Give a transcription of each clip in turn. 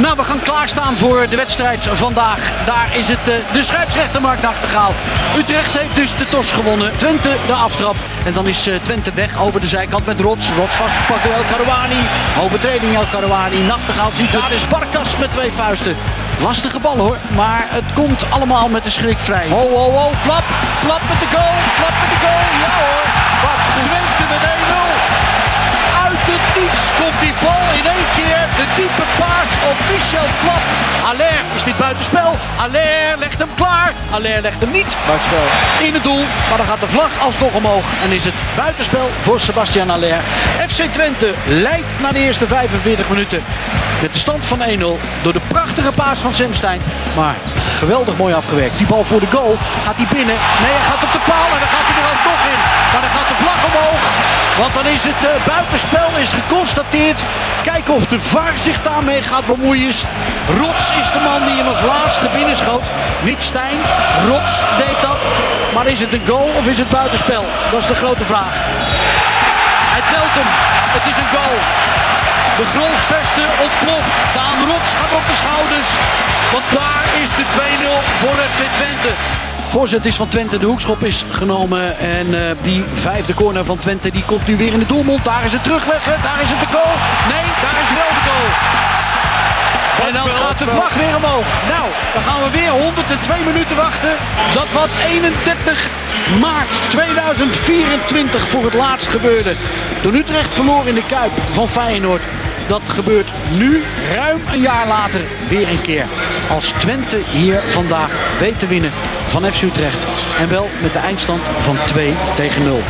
Nou, we gaan klaarstaan voor de wedstrijd vandaag. Daar is het de scheidsrechter Mark Nachtegaal. Utrecht heeft dus de TOS gewonnen. Twente de aftrap. En dan is Twente weg over de zijkant met Rots. Rots vastgepakt door El Karouani. Overtreding El Karouani. Nachtegaal ziet daar is Barkas met 2 vuisten. Lastige bal hoor, maar het komt allemaal met de schrik vrij. Ho, ho, ho, Flap. Flap met de goal. Flap met de goal. Ja hoor. Wat Twente met 1-0. Uit het niets komt die bal in één keer. De diepe paas op Michel Flap. Haller is dit buitenspel. Haller legt hem klaar. Haller legt hem niet. Buitenspel in het doel. Maar dan gaat de vlag alsnog omhoog. En is het buitenspel voor Sebastian Haller. FC Twente leidt na de eerste 45 minuten. Met de stand van 1-0 door de prachtige paas van Semstein. Maar geweldig mooi afgewerkt. Die bal voor de goal. Gaat hij binnen? Nee, hij gaat op de paal en dan gaat hij er alsnog in. Maar dan gaat de vlag omhoog. Want dan is het buitenspel is geconstateerd. Kijken of de VAR zich daarmee gaat bemoeien. Rots is de man die hem als laatste binnenschoot. Niet Stijn. Rots deed dat. Maar is het een goal of is het buitenspel? Dat is de grote vraag. Hij telt hem. Het is een goal. De grondvesten ontploft. Daan Rots gaat op de schouders. Want daar is de 2-0 voor FC Twente. Voorzet is van Twente, de hoekschop is genomen en die 5e corner van Twente die komt nu weer in de doelmond. Daar is het terugleggen, daar is het de goal. Nee, daar is wel de goal. En dan gaat de vlag weer omhoog. Nou, dan gaan we weer 102 minuten wachten. Dat wat 31 maart 2024 voor het laatst gebeurde. Toen Utrecht verloor in de Kuip van Feyenoord. Dat gebeurt nu, ruim een jaar later, weer een keer. Als Twente hier vandaag weet te winnen van FC Utrecht. En wel met de eindstand van 2-0.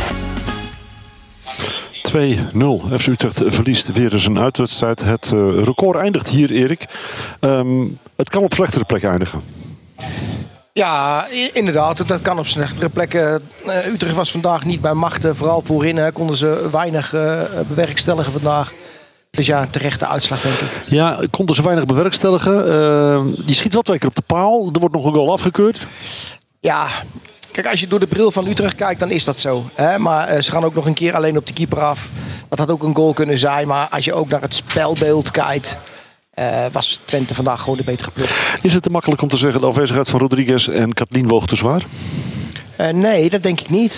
2-0. FC Utrecht verliest weer eens een uitwedstrijd. Het record eindigt hier, Erik. Het kan op slechtere plekken eindigen. Ja, inderdaad. Dat kan op slechtere plekken. Utrecht was vandaag niet bij machten. Vooral voorin konden ze weinig bewerkstelligen vandaag. Dus ja, terechte uitslag denk ik. Ja, konden ze weinig bewerkstelligen. Je schiet wel 2 keer op de paal. Er wordt nog een goal afgekeurd. Ja, kijk, als je door de bril van Utrecht kijkt, dan is dat zo. Hè? Maar ze gaan ook nog een keer alleen op de keeper af. Dat had ook een goal kunnen zijn. Maar als je ook naar het spelbeeld kijkt, was Twente vandaag gewoon de betere ploeg. Is het te makkelijk om te zeggen de afwezigheid van Rodriguez en Katlin woog te zwaar? Nee, dat denk ik niet.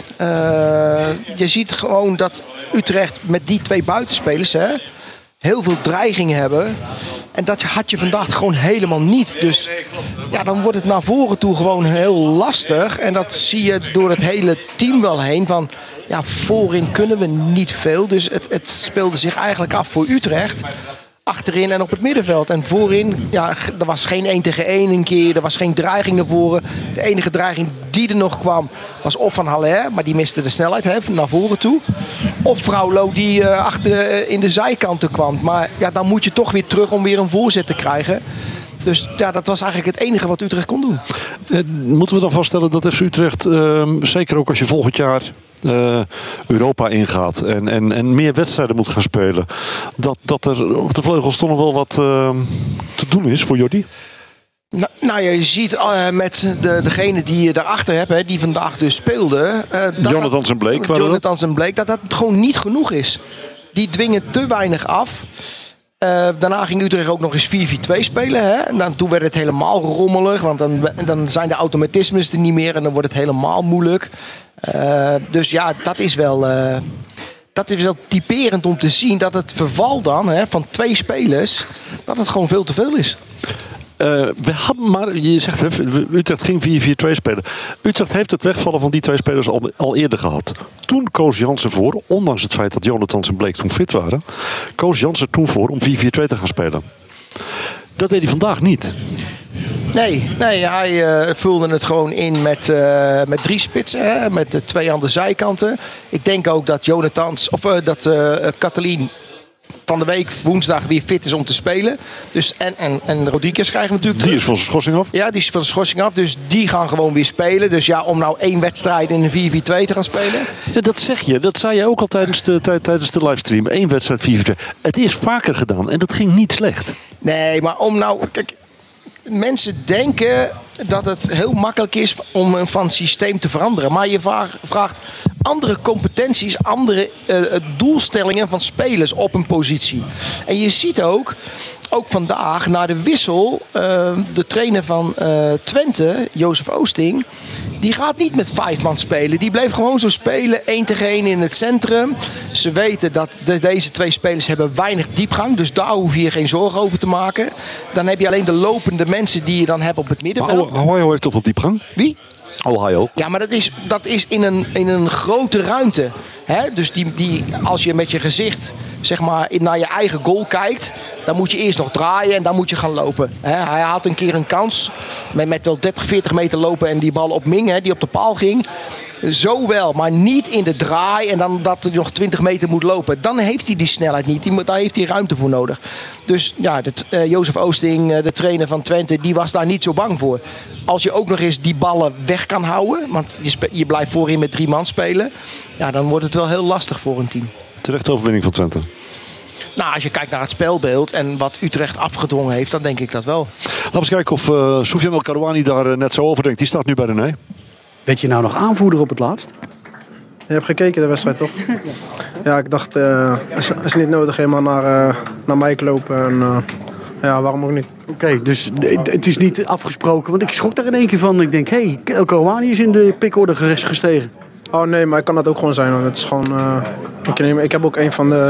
Je ziet gewoon dat Utrecht met die 2 buitenspelers heel veel dreiging hebben. En dat had je vandaag gewoon helemaal niet. Dus ja, dan wordt het naar voren toe gewoon heel lastig. En dat zie je door het hele team wel heen. Van ja, voorin kunnen we niet veel. Dus het speelde zich eigenlijk af voor Utrecht. Achterin en op het middenveld. En voorin, ja, er was geen 1 tegen 1 een keer. Er was geen dreiging naar voren. De enige dreiging die er nog kwam was of van Haller. Maar die miste de snelheid naar voren toe. Of Vrouwlo die achter in de zijkanten kwam. Maar ja, dan moet je toch weer terug om weer een voorzet te krijgen. Dus ja, dat was eigenlijk het enige wat Utrecht kon doen. Moeten we dan vaststellen dat FC Utrecht, zeker ook als je volgend jaar Europa ingaat en meer wedstrijden moet gaan spelen, dat er op de vleugels toch nog wel wat te doen is voor Jordi? Nou, je ziet met degene die je daarachter hebt, die vandaag dus speelde. Jonathans en Bleek. Jonathans en Bleek, dat gewoon niet genoeg is. Die dwingen te weinig af. Daarna ging Utrecht ook nog eens 4-4-2 spelen. Hè? En toen werd het helemaal rommelig. Want dan zijn de automatismes er niet meer. En dan wordt het helemaal moeilijk. Dus ja, dat is wel typerend om te zien dat het verval dan van 2 spelers, dat het gewoon veel te veel is. Maar je zegt, Utrecht ging 4-4-2 spelen. Utrecht heeft het wegvallen van die 2 spelers al eerder gehad. Toen koos Jansen voor, ondanks het feit dat Jonathans en Bleek toen fit waren, koos Jansen toen voor om 4-4-2 te gaan spelen. Dat deed hij vandaag niet. Nee, hij vulde het gewoon in met 3 spitsen, met 2 aan de zijkanten. Ik denk ook dat Katlin van de week woensdag weer fit is om te spelen. Dus en Rodriguez krijgen we natuurlijk terug. Die is van zijn schorsing af. Ja, die is van zijn schorsing af. Dus die gaan gewoon weer spelen. Dus ja, om nou 1 wedstrijd in een 4-4-2 te gaan spelen. Ja, dat zeg je. Dat zei je ook al tijdens de livestream. 1 wedstrijd 4-4-2. Het is vaker gedaan en dat ging niet slecht. Nee, maar kijk, mensen denken dat het heel makkelijk is om van systeem te veranderen. Maar je vraagt andere competenties, andere doelstellingen van spelers op een positie. En je ziet ook ook vandaag na de wissel, de trainer van Twente, Jozef Oosting, die gaat niet met 5 man spelen. Die bleef gewoon zo spelen, 1 tegen 1 in het centrum. Ze weten dat deze 2 spelers hebben weinig diepgang, dus daar hoef je je geen zorgen over te maken. Dan heb je alleen de lopende mensen die je dan hebt op het middenveld. Ohio heeft toch wel diepgang? Wie? Ohio. Ja, maar dat is in een grote ruimte. Hè? Dus als je met je gezicht zeg maar, naar je eigen goal kijkt, dan moet je eerst nog draaien en dan moet je gaan lopen. Hij had een keer een kans met wel 30, 40 meter lopen en die bal op Ming, die op de paal ging. Zo wel, maar niet in de draai en dan dat hij nog 20 meter moet lopen. Dan heeft hij die snelheid niet. Daar heeft hij ruimte voor nodig. Dus ja, Jozef Oosting, de trainer van Twente, die was daar niet zo bang voor. Als je ook nog eens die ballen weg kan houden, want je blijft voorin met 3 man spelen, ja, dan wordt het wel heel lastig voor een team. Terechte overwinning van Twente. Nou, als je kijkt naar het spelbeeld en wat Utrecht afgedwongen heeft, dan denk ik dat wel. Laten we eens kijken of Soufiane El Karouani daar net zo over denkt. Die staat nu bij René. Werd je nou nog aanvoerder op het laatst? Je hebt gekeken de wedstrijd, toch? Ja, ik dacht, is niet nodig helemaal naar Mike lopen. En ja, waarom ook niet? Oké, dus het is niet afgesproken. Want ik schrok daar in één keer van. Ik denk, hé, El Karouani is in de pickorde gestegen. Oh nee, maar kan dat ook gewoon zijn. Want het is gewoon, ik heb ook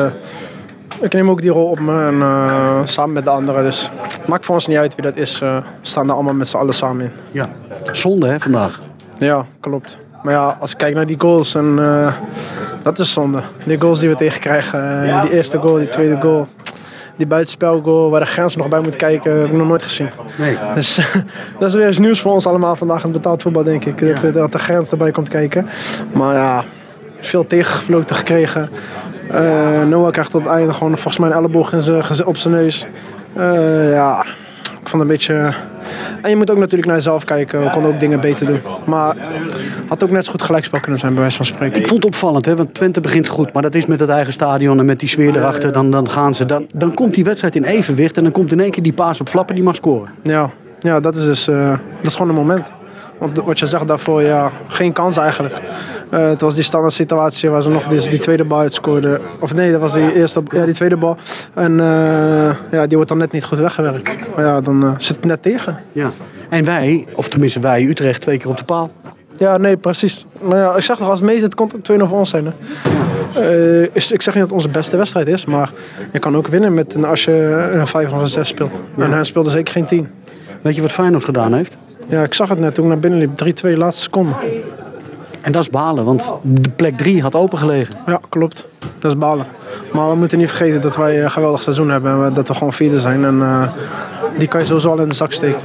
ik neem ook die rol op me en samen met de anderen. Dus het maakt voor ons niet uit wie dat is. We staan daar allemaal met z'n allen samen in. Ja, zonde hè, vandaag. Ja, klopt. Maar ja, als ik kijk naar die goals, en, dat is zonde. Die goals die we tegenkrijgen, die eerste goal, die tweede goal. Die buitenspelgoal waar de grens nog bij moet kijken, heb ik nog nooit gezien. Nee. Dus dat is weer eens nieuws voor ons allemaal vandaag in het betaald voetbal, denk ik. Ja. Dat de grens erbij komt kijken. Maar ja, veel tegengefloten gekregen. Noah krijgt op het einde gewoon volgens mij een elleboog op zijn neus. Ja, ik vond het een beetje... En je moet ook natuurlijk naar jezelf kijken. We konden ook dingen beter doen. Maar had ook net zo goed gelijkspel kunnen zijn, bij wijze van spreken. Ik vond het opvallend, hè, want Twente begint goed. Maar dat is met het eigen stadion en met die sfeer erachter. Dan gaan ze. Dan komt die wedstrijd in evenwicht. En dan komt in één keer die paas op Flappen die mag scoren. Ja, dat is dus dat is gewoon een moment. Want wat je zegt daarvoor, ja, geen kans eigenlijk. Het was die standaard situatie waar ze nog die tweede bal uitscoorden. Of nee, dat was die tweede bal. En ja, die wordt dan net niet goed weggewerkt. Maar ja, dan zit het net tegen. Ja. En wij, of tenminste wij, Utrecht, 2 keer op de paal. Ja, nee, precies. Maar ja, ik zeg nog, als het mee zit, komt het ook 2-0 voor ons zijn. Hè. Ik zeg niet dat het onze beste wedstrijd is, maar je kan ook winnen als je een 5 of een 6 speelt. Ja. En hij speelde zeker geen 10. Weet je wat Feyenoord gedaan heeft? Ja, ik zag het net toen ik naar binnen liep. 3-2 laatste seconde. En dat is balen, want de plek 3 had opengelegen. Ja, klopt. Dat is balen. Maar we moeten niet vergeten dat wij een geweldig seizoen hebben. En dat we gewoon vierde zijn. En die kan je sowieso al in de zak steken.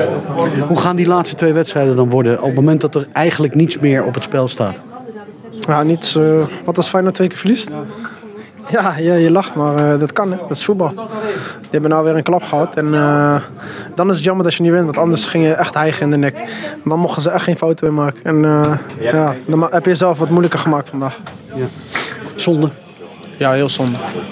Hoe gaan die laatste 2 wedstrijden dan worden op het moment dat er eigenlijk niets meer op het spel staat? Ja, niets. Wat als Feyenoord 2 keer verliest? Ja, je lacht, maar dat kan, hè. Dat is voetbal. Die hebben nou weer een klap gehad. En dan is het jammer dat je niet wint, want anders ging je echt hijgen in de nek. En dan mochten ze echt geen fouten meer maken. En ja, dan heb je jezelf wat moeilijker gemaakt vandaag. Ja. Zonde. Ja, heel zonde.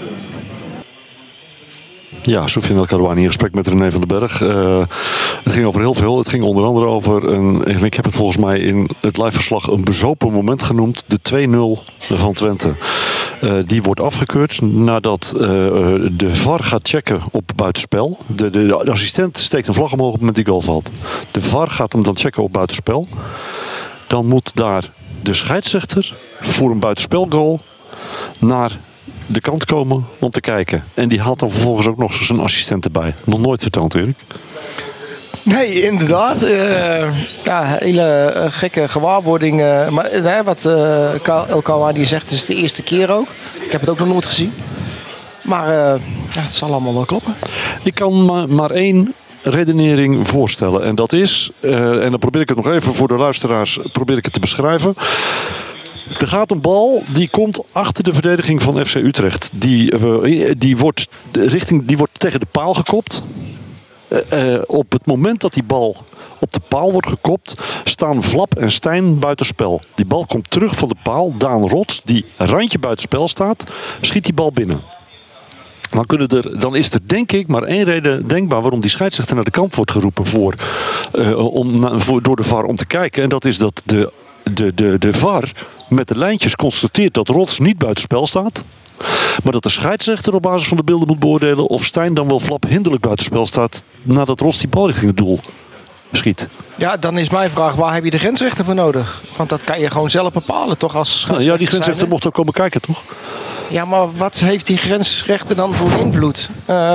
Ja, Soufiane El Karouani in gesprek met René van den Berg. Het ging over heel veel. Het ging onder andere over ik heb het volgens mij in het liveverslag een bezopen moment genoemd. De 2-0 van Twente. Die wordt afgekeurd nadat de VAR gaat checken op buitenspel. De assistent steekt een vlag omhoog op het moment die goal valt. De VAR gaat hem dan checken op buitenspel. Dan moet daar de scheidsrechter voor een buitenspelgoal naar de kant komen om te kijken. En die haalt dan vervolgens ook nog zijn assistent erbij. Nog nooit vertoond, Erik. Nee, inderdaad. Hele gekke gewaarwording. Maar wat El Karouani zegt, is de eerste keer ook. Ik heb het ook nog nooit gezien. Maar het zal allemaal wel kloppen. Ik kan maar één redenering voorstellen. En dat is, en dan probeer ik het nog even voor de luisteraars te beschrijven. Er gaat een bal, die komt achter de verdediging van FC Utrecht. Die wordt tegen de paal gekopt. Op het moment dat die bal op de paal wordt gekopt, staan Vlap en Stijn buitenspel. Die bal komt terug van de paal. Daan Rots, die randje buitenspel staat, schiet die bal binnen. Dan is er denk ik maar één reden denkbaar waarom die scheidsrechter naar de kant wordt geroepen door de VAR om te kijken. En dat is dat de VAR met de lijntjes constateert dat Rots niet buitenspel staat. Maar dat de scheidsrechter op basis van de beelden moet beoordelen of Stijn dan wel Flap hinderlijk buitenspel staat nadat Ros die bal richting het doel schiet. Ja, dan is mijn vraag, waar heb je de grensrechter voor nodig? Want dat kan je gewoon zelf bepalen, toch? Als scheidsrechter Ja, die grensrechter mocht ook komen kijken, toch? Ja, maar wat heeft die grensrechter dan voor invloed?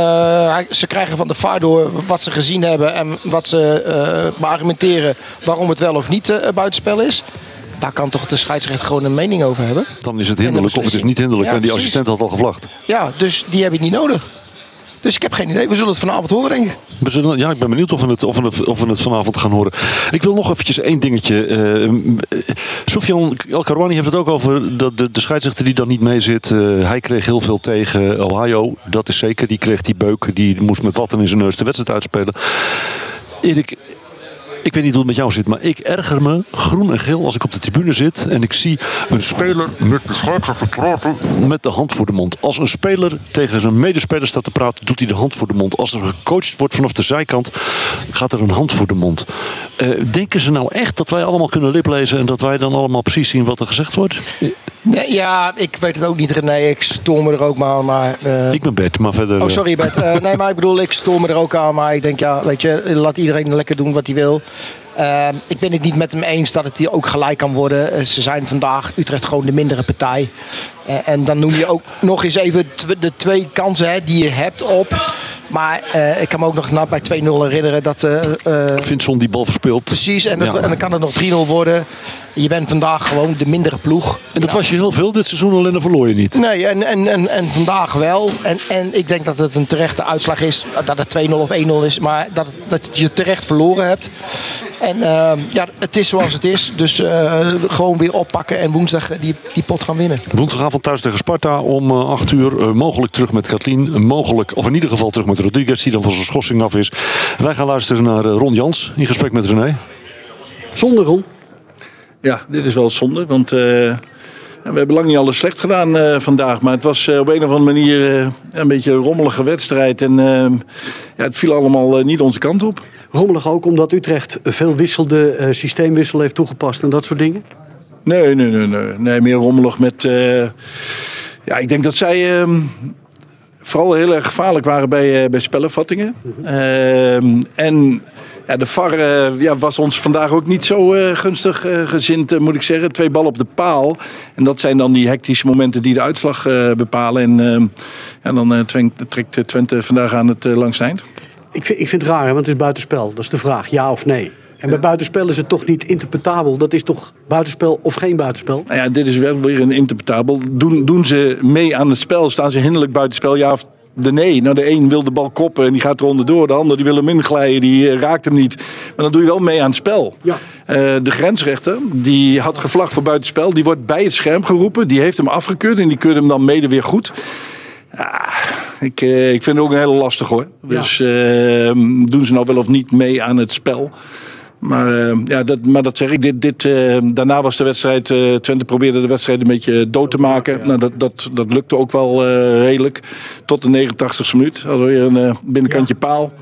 Ze krijgen van de VAR door wat ze gezien hebben en wat ze beargumenteren waarom het wel of niet buitenspel is. Daar kan toch de scheidsrechter gewoon een mening over hebben? Dan is het hinderlijk of het is niet hinderlijk. Ja, en die precies. assistent had al gevlacht. Ja, dus die heb je niet nodig. Dus ik heb geen idee. We zullen het vanavond horen, denk ik. Ik ben benieuwd of we het vanavond gaan horen. Ik wil nog eventjes één dingetje. Soufiane El Karouani heeft het ook over de scheidsrechter die dan niet mee zit. Hij kreeg heel veel tegen Ohio. Dat is zeker. Die kreeg die beuk. Die moest met watten in zijn neus de wedstrijd uitspelen. Erik, ik weet niet hoe het met jou zit, maar ik erger me groen en geel als ik op de tribune zit en ik zie een speler met de scheidsrechter praten met de hand voor de mond. Als een speler tegen zijn medespeler staat te praten, doet hij de hand voor de mond. Als er gecoacht wordt vanaf de zijkant, gaat er een hand voor de mond. Denken ze nou echt dat wij allemaal kunnen liplezen en dat wij dan allemaal precies zien wat er gezegd wordt? Nee, ja, ik weet het ook niet, René. Ik stoor me er ook maar Ik ben Bert, maar verder... Oh, sorry Bert. Nee, maar ik bedoel, ik stoor me er ook aan. Maar ik denk, ja, weet je, laat iedereen lekker doen wat hij wil. Ik ben het niet met hem eens dat het hier ook gelijk kan worden. Ze zijn vandaag Utrecht gewoon de mindere partij. En dan noem je ook nog eens even de 2 kansen die je hebt op. Maar ik kan me ook nog bij 2-0 herinneren dat... Vincent die bal verspeelt. Precies, en dan kan het nog 3-0 worden. Je bent vandaag gewoon de mindere ploeg. En dat was je heel veel dit seizoen, alleen dan verloor je niet. Nee, en vandaag wel. En ik denk dat het een terechte uitslag is. Dat het 2-0 of 1-0 is. Maar dat je terecht verloren hebt. En het is zoals het is. Dus gewoon weer oppakken en woensdag die pot gaan winnen. Woensdagavond thuis tegen Sparta om 8 uur. Mogelijk terug met Katlien. Mogelijk, of in ieder geval terug met Rodriguez, die dan van zijn schorsing af is. Wij gaan luisteren naar Ron Jans in gesprek met René. Zonder Ron. Ja, dit is wel zonde, want we hebben lang niet alles slecht gedaan vandaag. Maar het was op een of andere manier een beetje een rommelige wedstrijd. En het viel allemaal niet onze kant op. Rommelig ook omdat Utrecht veel systeemwissel heeft toegepast en dat soort dingen? Nee, meer rommelig met... ik denk dat zij... vooral heel erg gevaarlijk waren bij spellenvattingen. En de VAR was ons vandaag ook niet zo gunstig gezind, moet ik zeggen. 2 ballen op de paal. En dat zijn dan die hectische momenten die de uitslag bepalen. En dan trekt Twente vandaag aan het langste eind. Ik vind het raar, want het is buitenspel. Dat is de vraag, ja of nee. En bij buitenspel is het toch niet interpretabel. Dat is toch buitenspel of geen buitenspel? Nou ja, dit is wel weer een interpretabel. Doen ze mee aan het spel? Staan ze hinderlijk buitenspel? Ja of nee? Nou, de een wil de bal koppen en die gaat er onderdoor. De ander die wil hem inglijden, die raakt hem niet. Maar dan doe je wel mee aan het spel. Ja. De grensrechter, die had gevlagd voor buitenspel. Die wordt bij het scherm geroepen. Die heeft hem afgekeurd en die keurt hem dan mede weer goed. Ik vind het ook een hele lastig hoor. Dus doen ze nou wel of niet mee aan het spel? Maar dat zeg ik. Daarna was de wedstrijd... Twente probeerde de wedstrijd een beetje dood te maken. Nou, dat lukte ook wel redelijk. Tot de 89e minuut. Alweer een binnenkantje paal.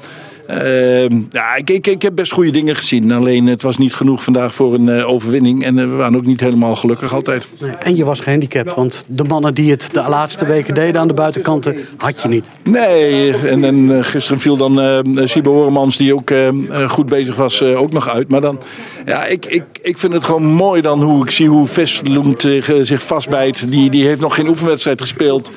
Ik heb best goede dingen gezien. Alleen het was niet genoeg vandaag voor een overwinning. En we waren ook niet helemaal gelukkig altijd. Nee, en je was gehandicapt. Want de mannen die het de laatste weken deden aan de buitenkanten had je niet. Nee, en gisteren viel dan Sibo Horemans, die ook goed bezig was, ook nog uit. Maar dan, ik vind het gewoon mooi dan hoe ik zie hoe Vestlund zich vastbijt. Die heeft nog geen oefenwedstrijd gespeeld.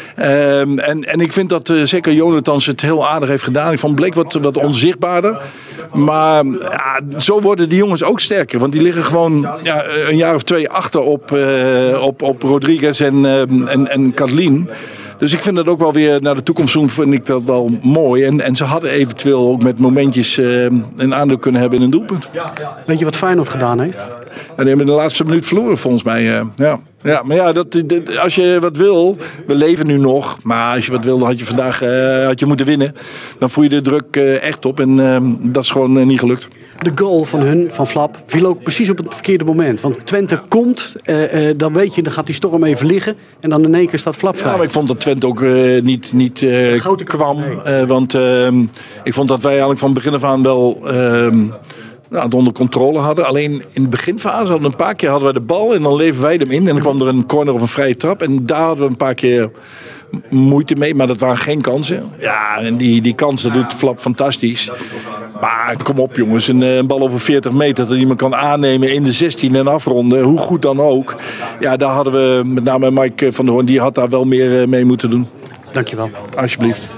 En ik vind dat zeker Jonathans het heel aardig heeft gedaan. Ik vond Bleek wat onzichtbaarder. Maar zo worden die jongens ook sterker. Want die liggen gewoon een jaar of 2 achter op Rodriguez en Katlien. Dus ik vind dat ook wel weer naar de toekomst doen, vind ik dat wel mooi. En ze hadden eventueel ook met momentjes een aandeel kunnen hebben in een doelpunt. Weet je wat Feyenoord gedaan heeft? En die hebben de laatste minuut verloren volgens mij. Ja, maar ja, als je wat wil, we leven nu nog. Maar als je wat wil, dan had je vandaag moeten winnen. Dan voel je de druk echt op en dat is gewoon niet gelukt. De goal van Flap, viel ook precies op het verkeerde moment. Want Twente komt, dan weet je, dan gaat die storm even liggen. En dan in één keer staat Flap vrij. Ja, maar ik vond dat Twente ook niet kwam. Want ik vond dat wij eigenlijk van begin af aan wel het onder controle hadden. Alleen in de beginfase hadden we een paar keer hadden we de bal en dan leverden wij hem in. En dan kwam er een corner of een vrije trap. En daar hadden we een paar keer moeite mee, maar dat waren geen kansen. Ja, en die kansen doet Flap fantastisch. Maar kom op jongens, een bal over 40 meter dat iemand kan aannemen in de 16 en afronden, hoe goed dan ook. Ja, daar hadden we met name Mike van der Hoorn, die had daar wel meer mee moeten doen. Dankjewel. Alsjeblieft.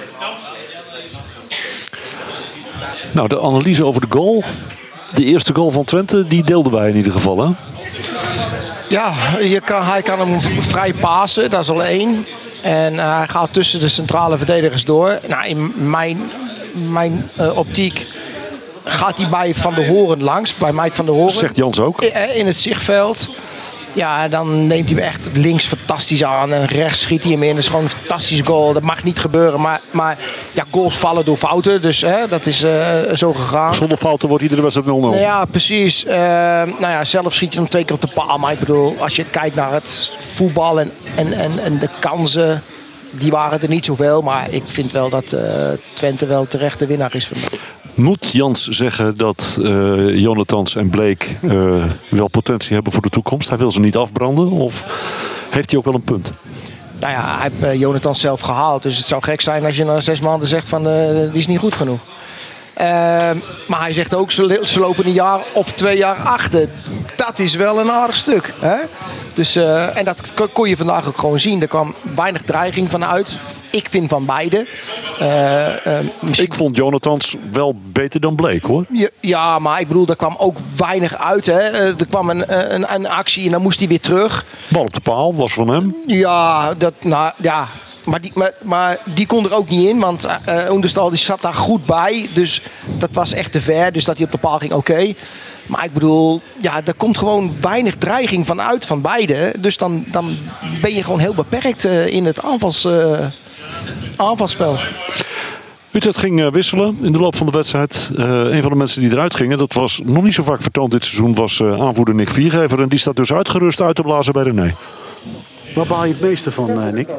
Nou, de analyse over de goal. De eerste goal van Twente, die deelden wij in ieder geval, hè? Ja, hij kan hem vrij pasen, dat is al 1. En hij gaat tussen de centrale verdedigers door. Nou, in mijn optiek gaat hij bij Van der Hoorn langs, bij Mike van der Hoorn. Zegt Jans ook. In het zichtveld. Ja, dan neemt hij hem echt links fantastisch aan en rechts schiet hij hem in. Dat is gewoon een fantastische goal. Dat mag niet gebeuren, maar ja, goals vallen door fouten. Dus dat is zo gegaan. Zonder fouten wordt iedere wedstrijd 0-0. Ja, precies. Nou ja, zelf schiet je hem 2 keer op de paal. Maar ik bedoel, als je kijkt naar het voetbal en de kansen, die waren er niet zoveel. Maar ik vind wel dat Twente wel terecht de winnaar is vandaag. Moet Jans zeggen dat Jonathans en Bleek wel potentie hebben voor de toekomst? Hij wil ze niet afbranden of heeft hij ook wel een punt? Nou ja, hij heeft Jonathans zelf gehaald. Dus het zou gek zijn als je na 6 maanden zegt van die is niet goed genoeg. Maar hij zegt ook, ze lopen een jaar of 2 jaar achter. Dat is wel een aardig stuk. Hè? Dus, en dat kon je vandaag ook gewoon zien. Er kwam weinig dreiging van uit. Ik vind van beide. Ik vond Jonathans wel beter dan Bleek, hoor. Ja, maar ik bedoel, er kwam ook weinig uit. Hè? Er kwam een actie en dan moest hij weer terug. Bal op de paal was van hem. Ja, ja. Maar die kon er ook niet in, want Oendestal die zat daar goed bij. Dus dat was echt te ver. Dus dat hij op de paal ging, oké. Maar ik bedoel, ja, er komt gewoon weinig dreiging van uit van beide. Dus dan ben je gewoon heel beperkt in het aanvalsspel. Utrecht ging wisselen in de loop van de wedstrijd. Een van de mensen die eruit gingen, dat was nog niet zo vaak vertoond dit seizoen, was aanvoerder Nick Viergever. En die staat dus uitgerust uit te blazen bij René. Waar baal je het meeste van, Nick?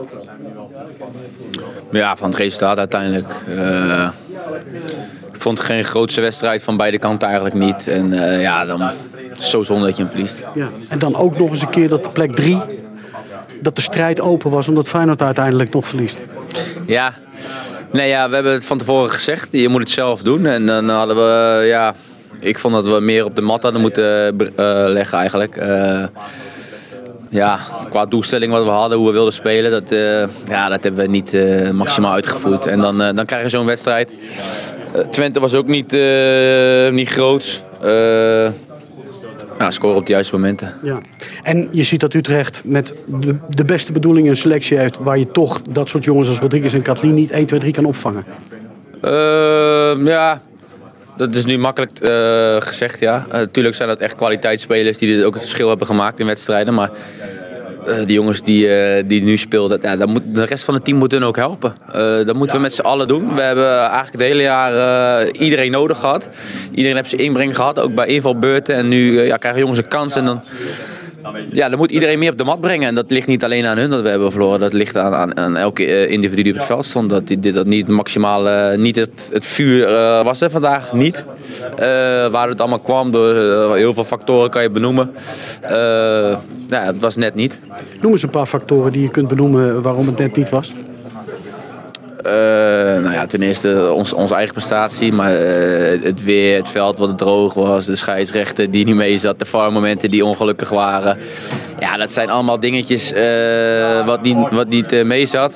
Ja, van het resultaat uiteindelijk. Ik vond het geen grootste wedstrijd van beide kanten eigenlijk niet. En ja, dan is het zo zonde dat je hem verliest. Ja. En dan ook nog eens een keer dat de plek 3, dat de strijd open was omdat Feyenoord uiteindelijk nog verliest. Ja. Nee, ja, we hebben het van tevoren gezegd. Je moet het zelf doen. En dan hadden we, ja, ik vond dat we meer op de mat hadden moeten leggen eigenlijk. Ja, qua doelstelling wat we hadden, hoe we wilden spelen, dat hebben we niet maximaal uitgevoerd. En dan krijg je zo'n wedstrijd. Twente was ook niet groots. Scoren op de juiste momenten. Ja. En je ziet dat Utrecht met de beste bedoelingen een selectie heeft waar je toch dat soort jongens als Rodriguez en Katlin niet 1, 2, 3 kan opvangen. Ja, dat is nu makkelijk gezegd, ja. Natuurlijk zijn dat echt kwaliteitsspelers die ook het verschil hebben gemaakt in wedstrijden. Maar die jongens die nu speelden, ja, de rest van het team moet hun ook helpen. Dat moeten we met z'n allen doen. We hebben eigenlijk het hele jaar iedereen nodig gehad. Iedereen heeft zijn inbreng gehad, ook bij invalbeurten. En nu krijgen jongens een kans en dan moet iedereen meer op de mat brengen. En dat ligt niet alleen aan hun dat we hebben verloren. Dat ligt aan elke individu die op het veld stond. Dat niet maximaal, niet het vuur was er vandaag niet. Waar het allemaal kwam, door heel veel factoren kan je benoemen. Het was net niet. Noem eens een paar factoren die je kunt benoemen waarom het net niet was. Ten eerste onze eigen prestatie, maar het weer, het veld wat droog was, de scheidsrechter die niet mee zat, de VAR-momenten die ongelukkig waren. Ja, dat zijn allemaal dingetjes wat niet mee zat.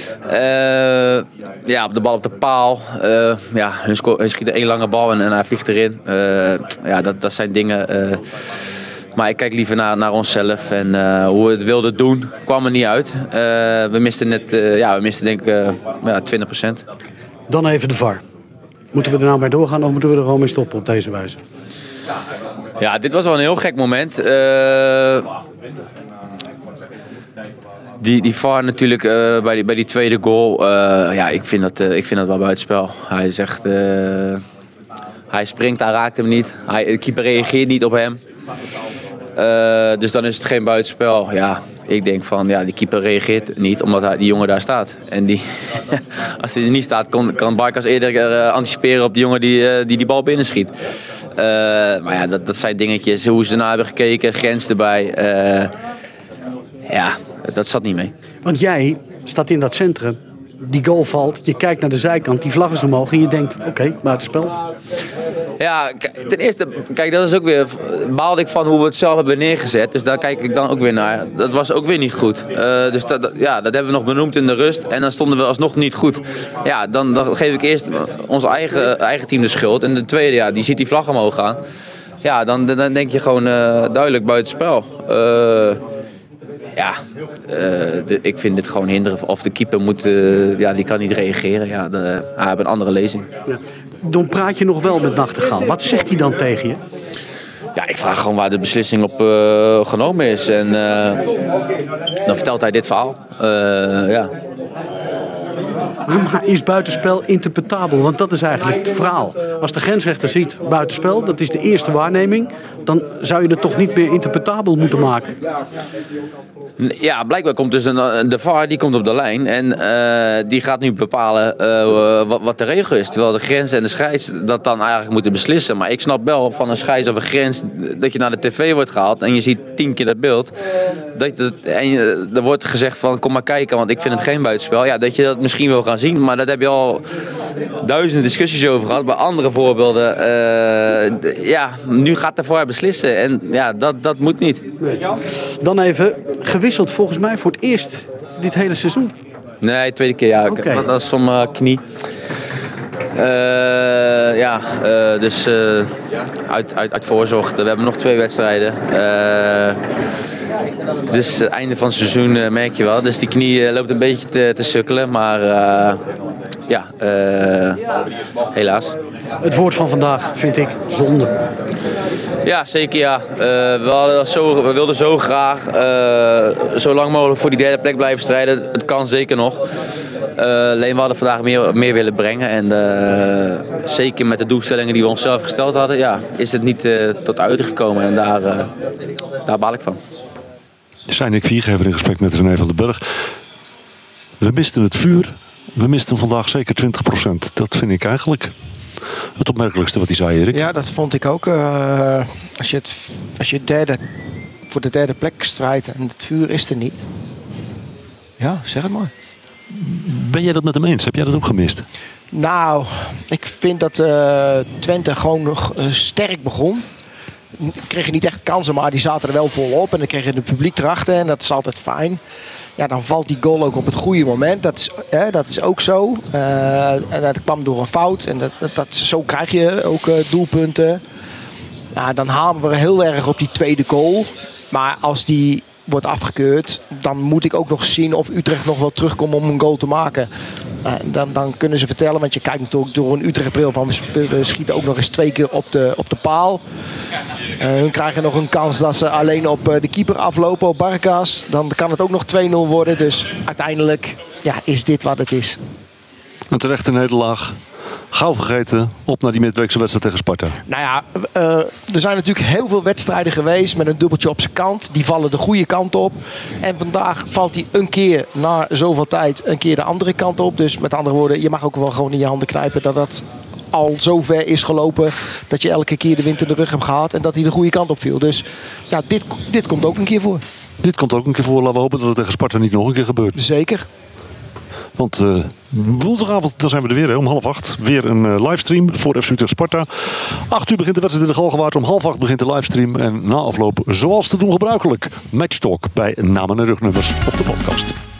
Op de bal op de paal. Hun schieten 1 lange bal en hij vliegt erin. Dat zijn dingen. Maar ik kijk liever naar onszelf en hoe we het wilden doen, kwam er niet uit. We misten denk ik 20%. Dan even de VAR. Moeten we er nou mee doorgaan of moeten we er gewoon mee stoppen op deze wijze? Ja, dit was wel een heel gek moment. Die VAR natuurlijk bij die tweede goal. Ik vind dat wel buitenspel. Hij zegt, hij springt, hij raakt hem niet. De keeper reageert niet op hem. Dus dan is het geen buitenspel. Ja, ik denk van, die keeper reageert niet omdat die jongen daar staat. En als hij er niet staat, kan Barkas eerder anticiperen op die jongen die bal binnenschiet. Maar ja, dat zijn dingetjes. Hoe ze ernaar hebben gekeken, grens erbij. Ja, dat zat niet mee. Want jij staat in dat centrum. Die goal valt, je kijkt naar de zijkant, die vlag is omhoog en je denkt, oké, buitenspel. Ja, ten eerste, kijk, dat is ook weer, baalde ik van hoe we het zelf hebben neergezet. Dus daar kijk ik dan ook weer naar. Dat was ook weer niet goed. Dus dat hebben we nog benoemd in de rust. En dan stonden we alsnog niet goed. Ja, dan geef ik eerst ons eigen team de schuld. En de tweede, die ziet die vlag omhoog gaan. Ja, dan denk je gewoon duidelijk buitenspel. Ik vind dit gewoon hinderen. Of de keeper moet, die kan niet reageren. Ja, hij heeft een andere lezing. Ja. Dan praat je nog wel met Nachtegaal. Wat zegt hij dan tegen je? Ja, ik vraag gewoon waar de beslissing op genomen is. En dan vertelt hij dit verhaal. Maar is buitenspel interpretabel? Want dat is eigenlijk het verhaal. Als de grensrechter ziet buitenspel, dat is de eerste waarneming, dan zou je het toch niet meer interpretabel moeten maken? Ja, blijkbaar komt dus de VAR, die komt op de lijn en die gaat nu bepalen wat de regel is. Terwijl de grens en de scheids dat dan eigenlijk moeten beslissen. Maar ik snap wel van een scheids of een grens dat je naar de tv wordt gehaald en je ziet 10 keer dat beeld. Er wordt gezegd van kom maar kijken, want ik vind het geen buitenspel. Ja, dat je dat misschien wil gaan zien, maar daar heb je al duizenden discussies over gehad. Bij andere voorbeelden, nu gaat de VAR beslissen en ja, dat moet niet. Dan even gewisseld volgens mij voor het eerst dit hele seizoen. Nee, tweede keer, ja. Okay. Dat is van mijn knie. Dus uit voorzorg. We hebben nog 2 wedstrijden. Dus het einde van het seizoen merk je wel. Dus die knie loopt een beetje te sukkelen. Maar helaas. Het woord van vandaag vind ik zonde. Ja, zeker ja. We wilden zo graag zo lang mogelijk voor die derde plek blijven strijden. Het kan zeker nog. Alleen we hadden vandaag meer willen brengen. En zeker met de doelstellingen die we onszelf gesteld hadden, is het niet tot uiting gekomen. En daar baal ik van. Zijn ik Viergever in gesprek met René van den Berg. We misten het vuur. We misten vandaag zeker 20%. Dat vind ik eigenlijk het opmerkelijkste wat hij zei, Erik. Ja, dat vond ik ook. Als je voor de derde plek strijdt en het vuur is er niet. Ja, zeg het maar. Ben jij dat met hem eens? Heb jij dat ook gemist? Nou, ik vind dat Twente gewoon sterk begon. Kregen niet echt kansen, maar die zaten er wel volop. En dan kreeg je het publiek erachter en dat is altijd fijn. Ja, dan valt die goal ook op het goede moment. Dat is ook zo. En dat kwam door een fout. En zo krijg je ook doelpunten. Ja, dan hameren we heel erg op die tweede goal. Maar als die wordt afgekeurd, dan moet ik ook nog zien of Utrecht nog wel terugkomt om een goal te maken. Dan kunnen ze vertellen, want je kijkt natuurlijk door een Utrecht-bril van we schieten ook nog eens 2 keer op de paal. Hun krijgen nog een kans dat ze alleen op de keeper aflopen, op Barkas. Dan kan het ook nog 2-0 worden. Dus uiteindelijk is dit wat het is. Een terechte nederlaag. Gauw vergeten, op naar die midweekse wedstrijd tegen Sparta. Nou ja, er zijn natuurlijk heel veel wedstrijden geweest met een dubbeltje op zijn kant. Die vallen de goede kant op. En vandaag valt hij een keer na zoveel tijd een keer de andere kant op. Dus met andere woorden, je mag ook wel gewoon in je handen knijpen dat dat al zo ver is gelopen dat je elke keer de wind in de rug hebt gehad en dat hij de goede kant op viel. Dus ja, dit komt ook een keer voor. Dit komt ook een keer voor. Laten we hopen dat het tegen Sparta niet nog een keer gebeurt. Zeker. Want woensdagavond, dan zijn we er weer om 7:30. Weer een livestream voor FC Utrecht Sparta. 8 uur begint de wedstrijd in de Galgenwaard. Om 7:30 begint de livestream. En na afloop, zoals te doen gebruikelijk, matchtalk bij namen en rugnummers op de podcast.